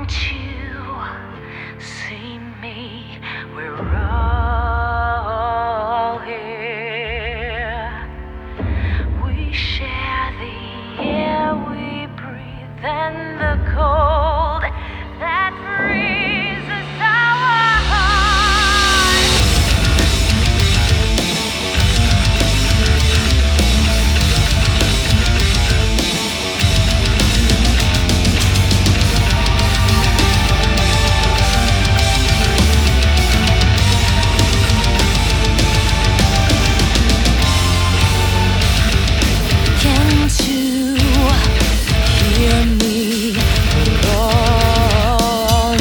Can't you see me? We're all here. We share the air we breathe and the cold that freezes our hearts. Can't you hear me calling?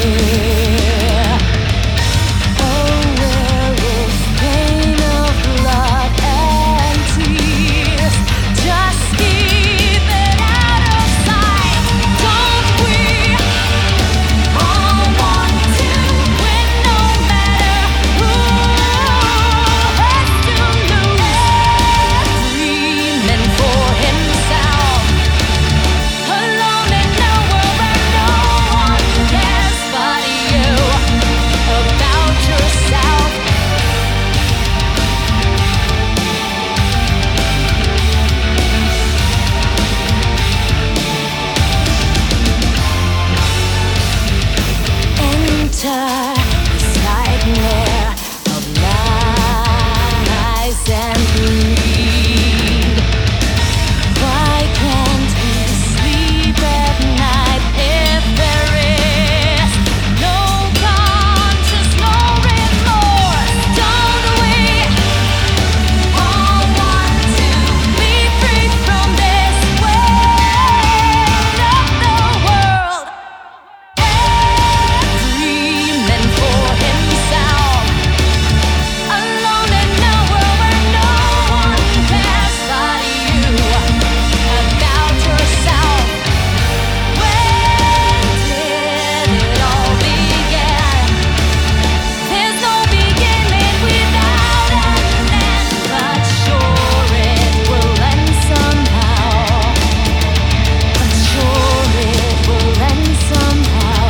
Oh, where is pain of blood and tears? Just keep it out of sight. Don't we all want to win, no matter who has to lose? Dreaming for himself, alone in a world where no one cares but you about yourself. Enter this nightmare of lies and greed. Why can't we sleep at night if there is no conscience, no remorse? Don't we all want to be free from this weight of the world? Dreaming for himself, alone in a world where no one cares but you about yourself. When did it all begin? There's no beginning without an end, but sure it will end somehow. But sure it will end somehow.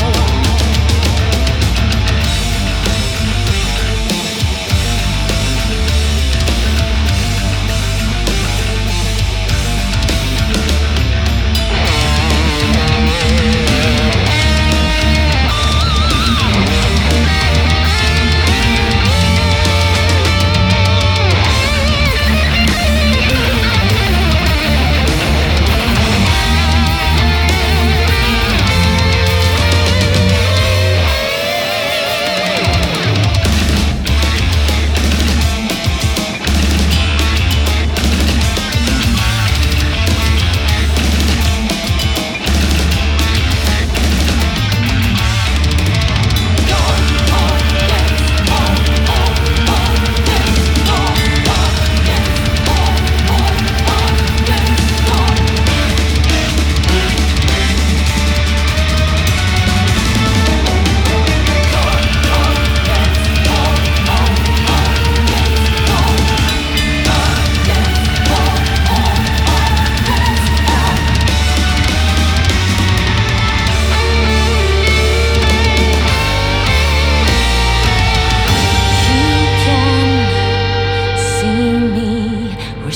You can see me, we're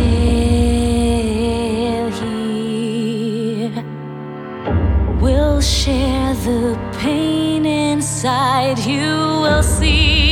still here. We'll share the pain inside, you will see.